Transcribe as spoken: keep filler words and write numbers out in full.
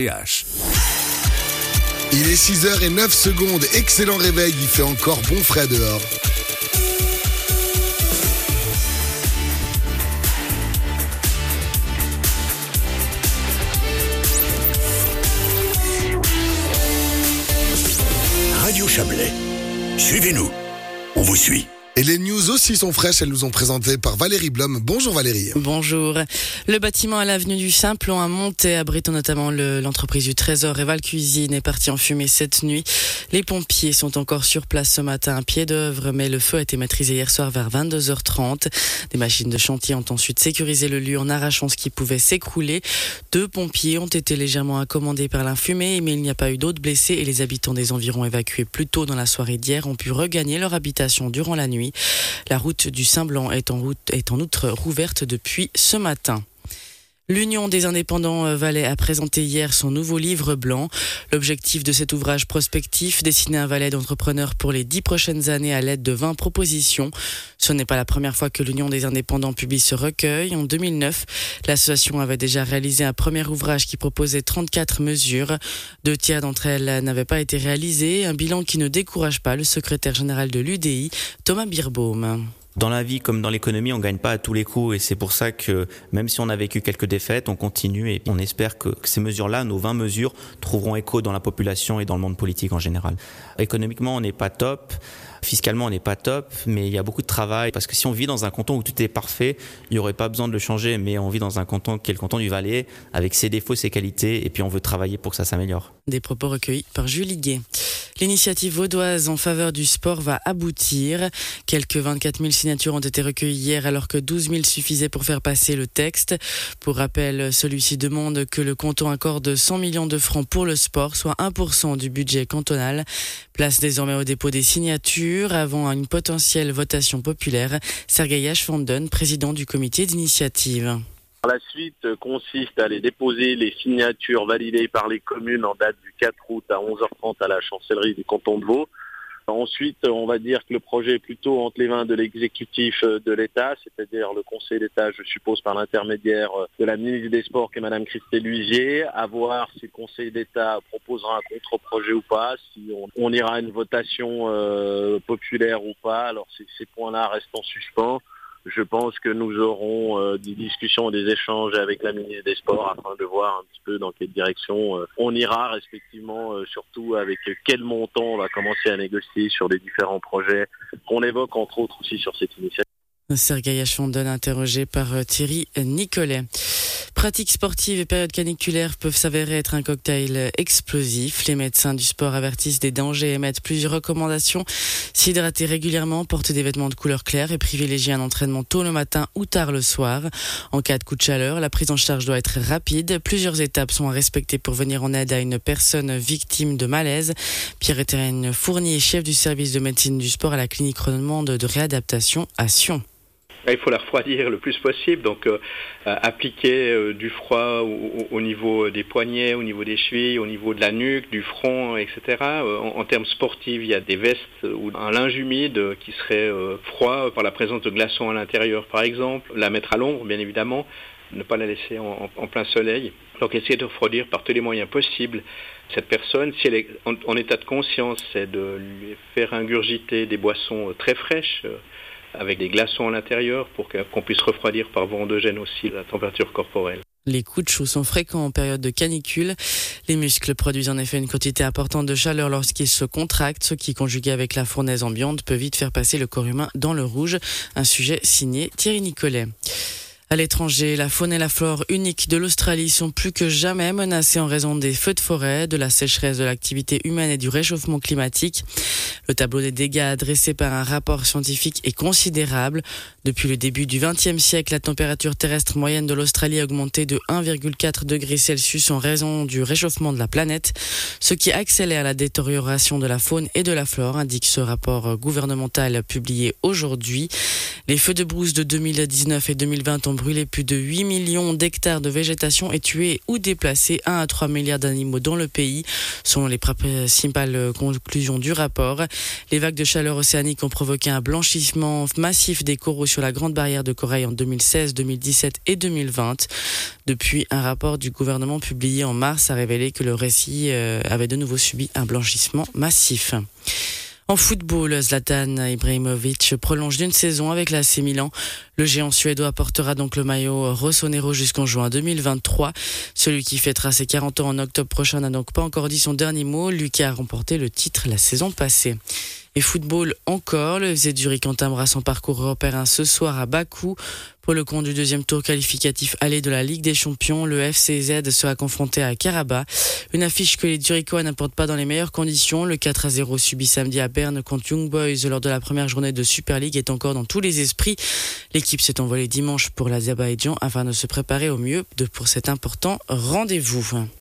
H. Il est six heures neuf secondes, excellent réveil, il fait encore bon frais dehors. Radio Chablais. Suivez-nous. On vous suit. Et les news aussi sont fraîches, elles nous ont présentées par Valérie Blum. Bonjour Valérie. Bonjour. Le bâtiment à l'avenue du Simplon à Montaix, abritant notamment le, l'entreprise du Trésor et Val Cuisine, est parti en fumée cette nuit. Les pompiers sont encore sur place ce matin à pied d'œuvre, mais le feu a été maîtrisé hier soir vers vingt-deux heures trente. Des machines de chantier ont ensuite sécurisé le lieu en arrachant ce qui pouvait s'écrouler. Deux pompiers ont été légèrement accommodés par la fumée, mais il n'y a pas eu d'autres blessés et les habitants des environs évacués plus tôt dans la soirée d'hier ont pu regagner leur habitation durant la nuit. La route du Saint-Blanc est en, route, est en outre rouverte depuis ce matin. L'Union des indépendants Valais a présenté hier son nouveau livre blanc. L'objectif de cet ouvrage prospectif, dessiner un Valais d'entrepreneurs pour les dix prochaines années à l'aide de vingt propositions. Ce n'est pas la première fois que l'Union des indépendants publie ce recueil. En deux mille neuf, l'association avait déjà réalisé un premier ouvrage qui proposait trente-quatre mesures. Deux tiers d'entre elles n'avaient pas été réalisées. Un bilan qui ne décourage pas le secrétaire général de l'U D I, Thomas Birbaum. Dans la vie comme dans l'économie, on gagne pas à tous les coups et c'est pour ça que même si on a vécu quelques défaites, on continue et on espère que ces mesures-là, nos vingt mesures, trouveront écho dans la population et dans le monde politique en général. Économiquement, on n'est pas top. Fiscalement, on n'est pas top, mais il y a beaucoup de travail parce que si on vit dans un canton où tout est parfait, il n'y aurait pas besoin de le changer, mais on vit dans un canton qui est le canton du Valais avec ses défauts, ses qualités et puis on veut travailler pour que ça s'améliore. Des propos recueillis par Julie Guet. L'initiative vaudoise en faveur du sport va aboutir. Quelques vingt-quatre mille signatures ont été recueillies hier alors que douze mille suffisaient pour faire passer le texte. Pour rappel, celui-ci demande que le canton accorde cent millions de francs pour le sport, soit un pour cent du budget cantonal. Place désormais au dépôt des signatures avant une potentielle votation populaire. Sergueï Ashfandon, président du comité d'initiative. La suite consiste à aller déposer les signatures validées par les communes en date du quatre août à onze heures trente à la chancellerie du canton de Vaud. Ensuite, on va dire que le projet est plutôt entre les mains de l'exécutif de l'État, c'est-à-dire le Conseil d'État, je suppose, par l'intermédiaire de la ministre des Sports, qui est Madame Christelle Luisier, à voir si le Conseil d'État proposera un contre-projet ou pas, si on, on ira à une votation euh, populaire ou pas. Alors ces, ces points-là restent en suspens. Je pense que nous aurons euh, des discussions et des échanges avec la ministre des Sports afin de voir un petit peu dans quelle direction euh, on ira, respectivement, euh, surtout avec quel montant on va commencer à négocier sur les différents projets qu'on évoque, entre autres, aussi sur cette initiative. Sergueï Ashfandon, interrogé par Thierry Nicolet. Pratiques sportives et périodes caniculaires peuvent s'avérer être un cocktail explosif. Les médecins du sport avertissent des dangers et émettent plusieurs recommandations. S'hydrater régulièrement, porter des vêtements de couleur claire et privilégier un entraînement tôt le matin ou tard le soir. En cas de coup de chaleur, la prise en charge doit être rapide. Plusieurs étapes sont à respecter pour venir en aide à une personne victime de malaise. Pierre-Étienne Fournier, chef du service de médecine du sport à la clinique romande de réadaptation à Sion. Il faut la refroidir le plus possible, donc euh, appliquer euh, du froid au, au niveau des poignets, au niveau des chevilles, au niveau de la nuque, du front, et cetera. Euh, en, en termes sportifs, il y a des vestes ou un linge humide qui serait euh, froid par la présence de glaçons à l'intérieur, par exemple. La mettre à l'ombre, bien évidemment, ne pas la laisser en, en, en plein soleil. Donc essayer de refroidir par tous les moyens possibles cette personne. Si elle est en, en état de conscience, c'est de lui faire ingurgiter des boissons très fraîches, euh, avec des glaçons à l'intérieur pour qu'on puisse refroidir par voie endogène aussi la température corporelle. Les coups de chaud sont fréquents en période de canicule. Les muscles produisent en effet une quantité importante de chaleur lorsqu'ils se contractent, ce qui, conjugué avec la fournaise ambiante, peut vite faire passer le corps humain dans le rouge. Un sujet signé Thierry Nicolet. À l'étranger, la faune et la flore uniques de l'Australie sont plus que jamais menacées en raison des feux de forêt, de la sécheresse, de l'activité humaine et du réchauffement climatique. Le tableau des dégâts dressé par un rapport scientifique est considérable. Depuis le début du vingtième siècle, la température terrestre moyenne de l'Australie a augmenté de un virgule quatre degrés Celsius en raison du réchauffement de la planète, ce qui accélère la détérioration de la faune et de la flore, indique ce rapport gouvernemental publié aujourd'hui. Les feux de brousse de deux mille dix-neuf et deux mille vingt ont brûlé plus de huit millions d'hectares de végétation et tué ou déplacé un à trois milliards d'animaux dans le pays, selon les principales conclusions du rapport. Les vagues de chaleur océanique ont provoqué un blanchissement massif des coraux sur la Grande Barrière de Corail en deux mille seize, deux mille dix-sept et deux mille vingt. Depuis, un rapport du gouvernement publié en mars a révélé que le récit avait de nouveau subi un blanchissement massif. En football, Zlatan Ibrahimovic prolonge d'une saison avec l'A C Milan. Le géant suédois portera donc le maillot rossonero jusqu'en juin deux mille vingt-trois. Celui qui fêtera ses quarante ans en octobre prochain n'a donc pas encore dit son dernier mot. Lucas a remporté le titre la saison passée. Et football encore, le F C Zurich entamera son parcours européen ce soir à Bakou. Pour le compte du deuxième tour qualificatif aller de la Ligue des Champions, le F C Z sera confronté à Karabakh. Une affiche que les Zurichois n'apportent pas dans les meilleures conditions. Le quatre à zéro subi samedi à Berne contre Young Boys lors de la première journée de Super League est encore dans tous les esprits. L'équipe s'est envolée dimanche pour l'Azerbaïdjan afin de se préparer au mieux pour cet important rendez-vous.